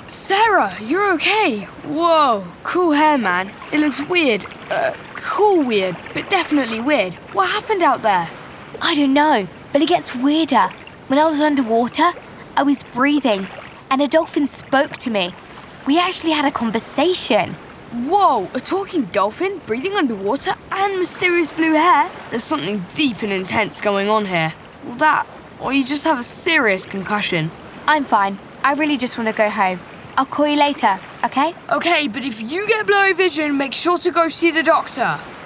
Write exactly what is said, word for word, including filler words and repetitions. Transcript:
Sarah, you're okay. Whoa, cool hair, man. It looks weird. Uh, cool weird, but definitely weird. What happened out there? I don't know, but it gets weirder. When I was underwater, I was breathing, and a dolphin spoke to me. We actually had a conversation. Whoa, a talking dolphin, breathing underwater, and mysterious blue hair? There's something deep and intense going on here. Well, that, or you just have a serious concussion. I'm fine. I really just want to go home. I'll call you later, okay? Okay, but if you get blurry vision, make sure to go see the doctor.